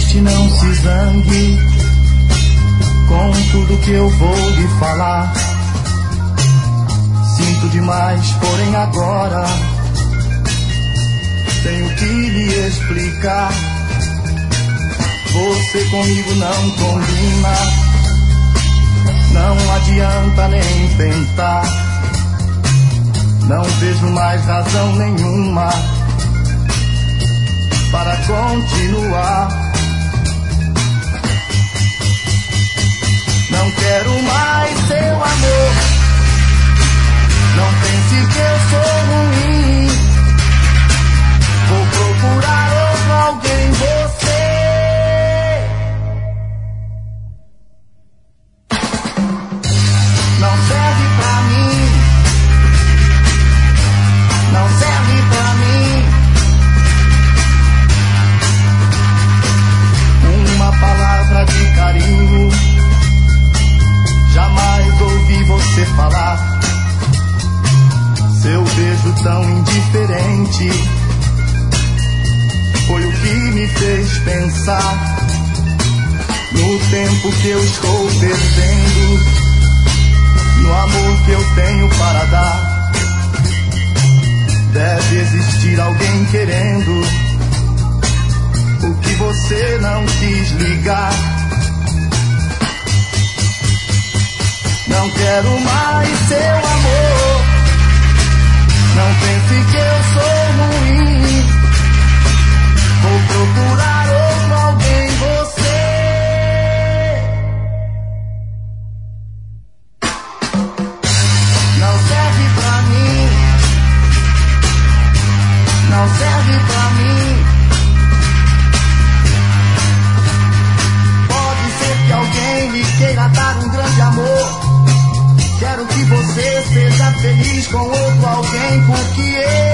triste, não se zangue com tudo que eu vou lhe falar. Sinto demais, porém agora tenho que lhe explicar. Você comigo não combina, não adianta nem tentar. Não vejo mais razão nenhuma para continuar. Não quero mais seu amor, não pense que eu sou ruim. Vou procurar outro alguém, você não serve pra mim, não serve pra mim. Uma palavra de carinho jamais ouvi você falar. Seu beijo tão indiferente foi o que me fez pensar no tempo que eu estou perdendo, no amor que eu tenho para dar. Deve existir alguém querendo o que você não quis ligar. Não quero mais seu amor, não pense que eu sou ruim. Vou procurar outro alguém, você não serve pra mim, não serve pra mim. Pode ser que alguém lhe queira dar um grande amor. Quero que você seja feliz com outro alguém, porque eu